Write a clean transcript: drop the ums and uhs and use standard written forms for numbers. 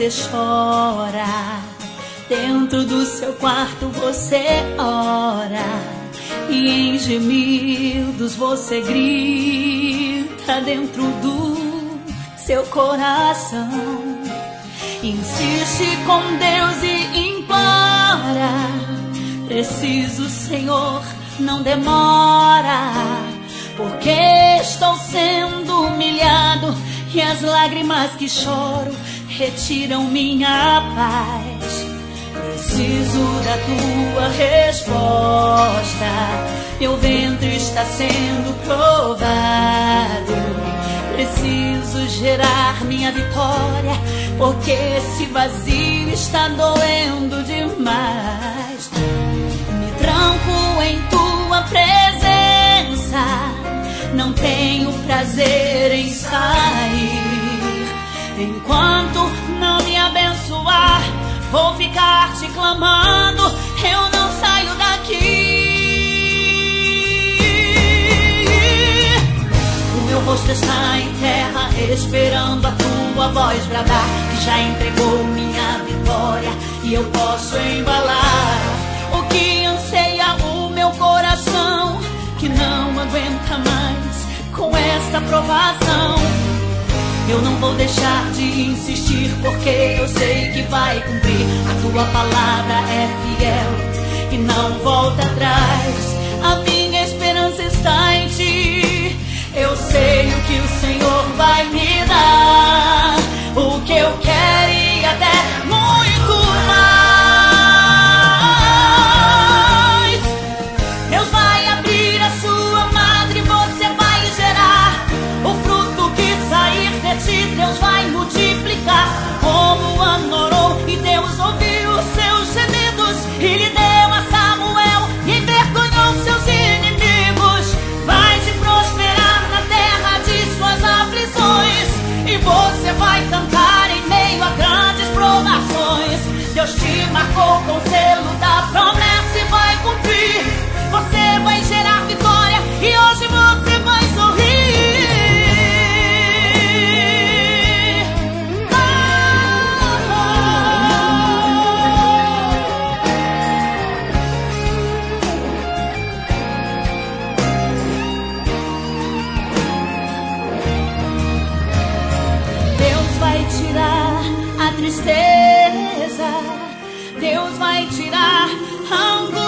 você chora, dentro do seu quarto você ora, e em gemidos você grita dentro do seu coração. Insiste com Deus e implora, preciso, Senhor, não demora, porque estou sendo humilhado e as lágrimas que choro retiram minha paz. Preciso da tua resposta, meu ventre está sendo provado. Preciso gerar minha vitória, porque esse vazio está doendo demais. Me tranco em tua presença, não tenho prazer em sair. Enquanto não me abençoar, vou ficar te clamando, eu não saio daqui. O meu rosto está em terra, esperando a tua voz bradar, que já entregou minha vitória e eu posso embalar o que anseia o meu coração, que não aguenta mais com esta provação. Eu não vou deixar de insistir, porque eu sei que vai cumprir. A tua palavra é fiel e não volta atrás. A minha esperança está em ti. Eu sei o que o Senhor vai me dar, o que eu quero e até muito mais. Deus vai abrir a sua madre, você vai gerar o fruto que sair de ti. Deus vai multiplicar como anorou, e Deus ouviu os seus gemidos e lhe deu a Samuel e envergonhou seus inimigos. Vai te prosperar na terra de suas aflições, e você vai cantar em meio a grandes provações. Deus te marcou com o selo da promessa e vai cumprir. Você vai gerar vitória e hoje você vai sorrir. Deus vai tirar a tristeza, Deus vai tirar a angústia.